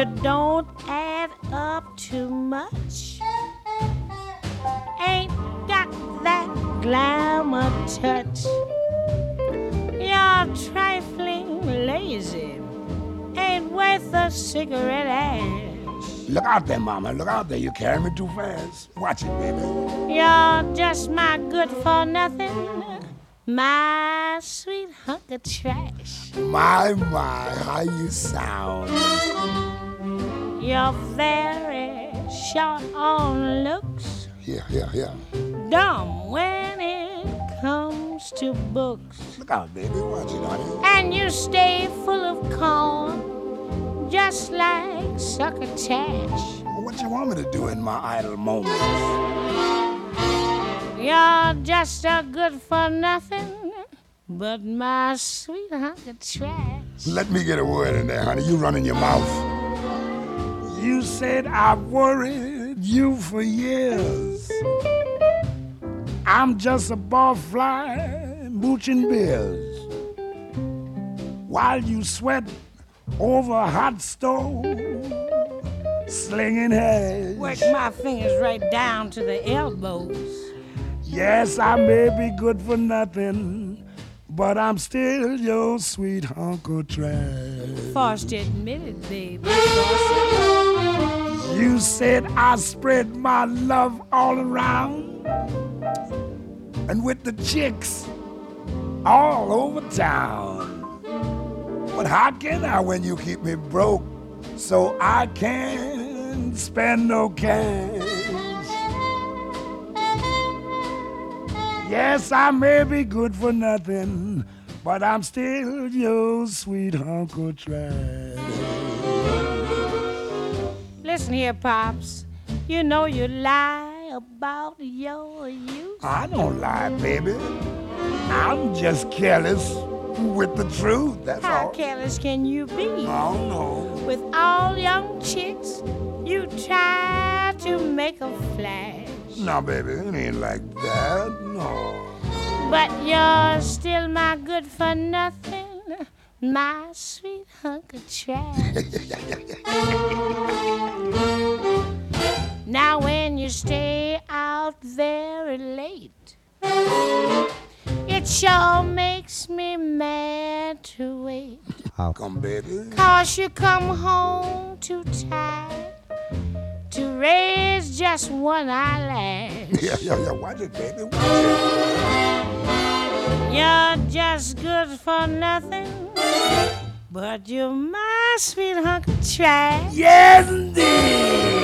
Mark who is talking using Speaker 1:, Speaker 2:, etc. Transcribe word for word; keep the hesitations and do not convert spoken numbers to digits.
Speaker 1: You don't add up too much. Ain't got that glamour touch. You're trifling lazy. Ain't worth a cigarette ash.
Speaker 2: Look out there, mama. Look out there. You carry me too fast. Watch it, baby.
Speaker 1: You're just my good for nothing. My sweet hunk of trash.
Speaker 2: My, my, how you sound.
Speaker 1: You're very short on looks.
Speaker 2: Yeah, yeah, yeah.
Speaker 1: Dumb when it comes to books.
Speaker 2: Look out, baby. Watch it, honey.
Speaker 1: And you stay full of corn, just like succotash.
Speaker 2: What you want me to do in my idle moments?
Speaker 1: You're just a good for nothing, but my sweet hunk of trash.
Speaker 2: Let me get a word in there, honey. You running your mouth. You said I've worried you for years. I'm just a barfly mooching beers while you sweat over a hot stove, slinging hash.
Speaker 1: Work my fingers right down to the elbows.
Speaker 2: Yes, I may be good for nothing, but I'm still your sweet hunk of trash.
Speaker 1: Forced to admit it, baby.
Speaker 2: You said I spread my love all around, and with the chicks all over town. But how can I when you keep me broke so I can't spend no cash? Yes, I may be good for nothing, but I'm still your sweet hunk of trash.
Speaker 1: Listen here, Pops. You know you lie about your youth.
Speaker 2: I don't lie, baby. I'm just careless with the truth, that's
Speaker 1: How
Speaker 2: all.
Speaker 1: careless can you be?
Speaker 2: I don't know.
Speaker 1: With all young chicks, you try to make a flash.
Speaker 2: No, baby, it ain't like that, no.
Speaker 1: But you're still my good for nothing, my sweet hunk of trash. Now when you stay out very late, it sure makes me mad to wait.
Speaker 2: How come, baby?
Speaker 1: 'Cause you come home too tired to raise just one eyelash.
Speaker 2: Yeah, yeah, yeah, watch it, baby, watch it.
Speaker 1: You're just good for nothing, but you're my sweet hunk of trash.
Speaker 2: Yes, indeed.